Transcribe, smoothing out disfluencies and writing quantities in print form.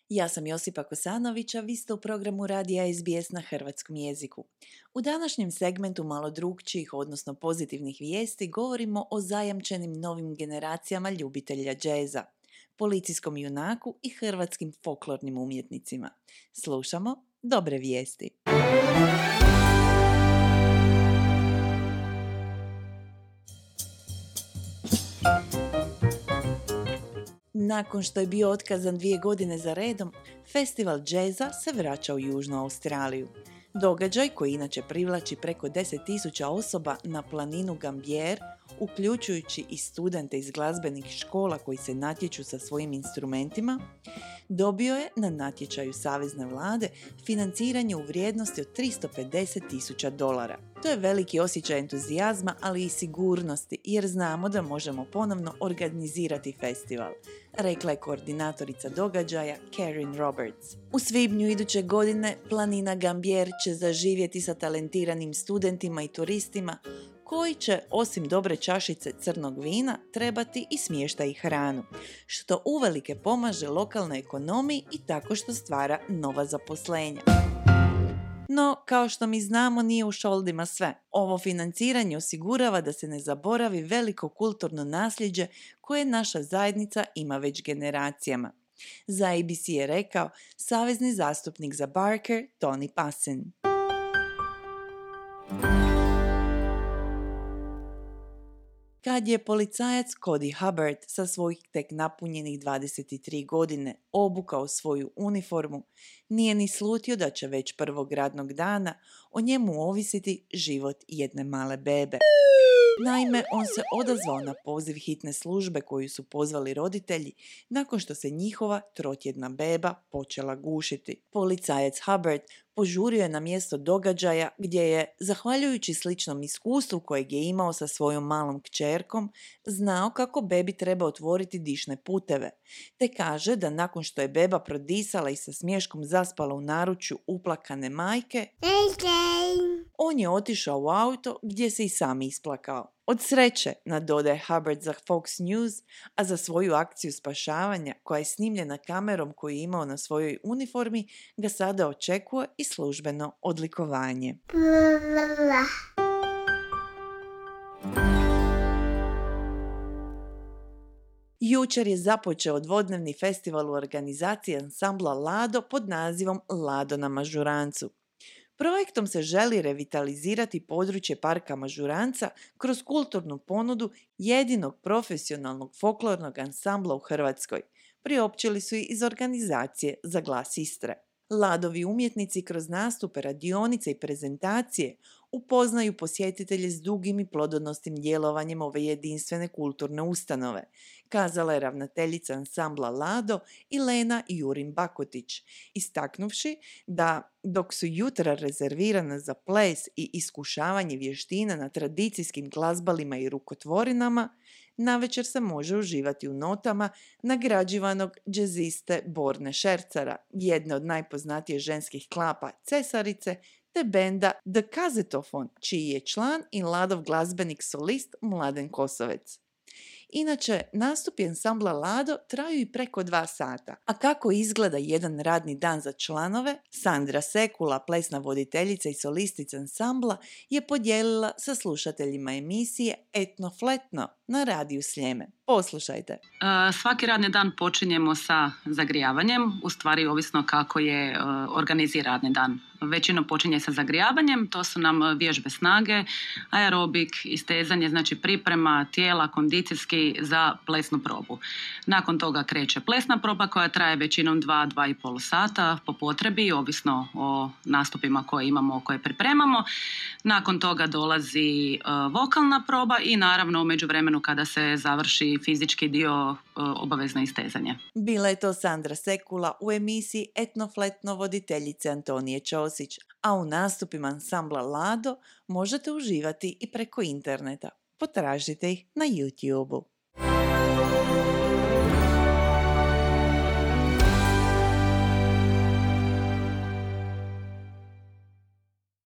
Ja sam Josipa Kosanovića, vi ste u programu Radija SBS na hrvatskom jeziku. U današnjem segmentu malo drukčijih, odnosno pozitivnih vijesti, govorimo o zajamčenim novim generacijama ljubitelja džeza, policijskom junaku i hrvatskim folklornim umjetnicima. Slušamo dobre vijesti. Nakon što je bio otkazan 2 godine za redom, festival džeza se vraća u Južnu Australiju. Događaj koji inače privlači preko 10.000 osoba na planinu Gambier, uključujući i studente iz glazbenih škola koji se natječu sa svojim instrumentima, dobio je na natječaju Savezne vlade financiranje u vrijednosti od $350,000. To je veliki osjećaj entuzijazma, ali i sigurnosti, jer znamo da možemo ponovno organizirati festival, rekla je koordinatorica događaja Karen Roberts. U svibnju iduće godine planina Gambier će zaživjeti sa talentiranim studentima i turistima koji će, osim dobre čašice crnog vina, trebati i smještaj i hranu, što uvelike pomaže lokalnoj ekonomiji i tako što stvara nova zaposlenja. No, kao što mi znamo, nije u šoldima sve. Ovo financiranje osigurava da se ne zaboravi veliko kulturno nasljeđe koje naša zajednica ima već generacijama. Za ABC je rekao savezni zastupnik za Barker, Tony Passin. Kad je policajac Cody Hubbard sa svojih tek napunjenih 23 godine obukao svoju uniformu, nije ni slutio da će već prvog radnog dana o njemu ovisiti život jedne male bebe. Naime, on se odazvao na poziv hitne službe koju su pozvali roditelji nakon što se njihova trotjedna beba počela gušiti. Policajac Hubbard požurio je na mjesto događaja gdje je, zahvaljujući sličnom iskustvu kojeg je imao sa svojom malom kćerkom, znao kako bebi treba otvoriti dišne puteve, te kaže da nakon što je beba prodisala i sa smiješkom zaspala u naručju uplakane majke, on je otišao u auto gdje se i sam isplakao. Od sreće, nadodaje Hubbard za Fox News, a za svoju akciju spašavanja koja je snimljena kamerom koju je imao na svojoj uniformi, ga sada očekuje i službeno odlikovanje. Jučer je započeo dvodnevni festival u organizaciji ansambla Lado pod nazivom Lado na Mažurancu. Projektom se želi revitalizirati područje parka Mažuranca kroz kulturnu ponudu jedinog profesionalnog folklornog ansambla u Hrvatskoj, priopćili su i iz organizacije Za glas Istre. Ladovi umjetnici kroz nastupe, radionice i prezentacije upoznaju posjetitelje s dugim i plodonosnim djelovanjem ove jedinstvene kulturne ustanove, kazala je ravnateljica ansambla Lado Ilena Jurin Bakotić, istaknuvši da dok su jutra rezervirana za ples i iskušavanje vještina na tradicijskim glazbalima i rukotvorinama, navečer se može uživati u notama nagrađivanog džeziste Borne Šercara, jedne od najpoznatije ženskih klapa Cesarice, te benda The Kazetofon, čiji je član i Ladov glazbenik solist Mladen Kosovec. Inače, nastupi ansambla Lado traju i preko 2 sata. A kako izgleda jedan radni dan za članove, Sandra Sekula, plesna voditeljica i solistica ansambla, je podijelila sa slušateljima emisije Etno-fletno na radiju Sljeme. Poslušajte. Svaki radni dan počinjemo sa zagrijavanjem, u stvari ovisno kako je organiziran radni dan. Većinom počinje sa zagrijavanjem, to su nam vježbe snage, aerobik, istezanje, znači priprema tijela kondicijski za plesnu probu. Nakon toga kreće plesna proba koja traje većinom 2-2,5 sata po potrebi, ovisno o nastupima koje imamo, koje pripremamo. Nakon toga dolazi vokalna proba i naravno u međuvremenu kada se završi fizički dio, obavezno istezanje. Bila je to Sandra Sekula u emisiji Etno-fletno voditeljice Antonije Ćosić, a u nastupima ansambla Lado možete uživati i preko interneta. Potražite ih na YouTube-u.